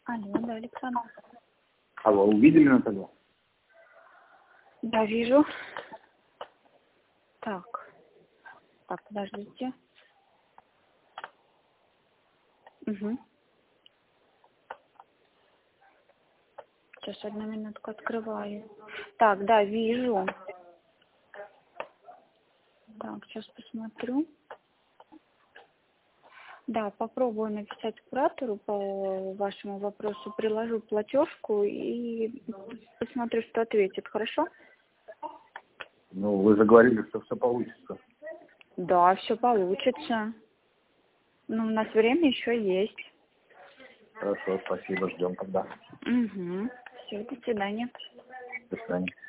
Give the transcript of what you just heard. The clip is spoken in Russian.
Алло, да, Александр. Алло, увидели Наталью? Да, вижу. Так, подождите. Угу. Сейчас, одну минутку, открываю. Так, да, вижу. Так, сейчас посмотрю. Да, попробую написать куратору по вашему вопросу, приложу платежку и посмотрю, что ответит, хорошо? Ну, вы же говорили, что все получится. Да, все получится. Ну, у нас время еще есть. Хорошо, спасибо, ждем тогда. Угу. Все, до свидания. До свидания.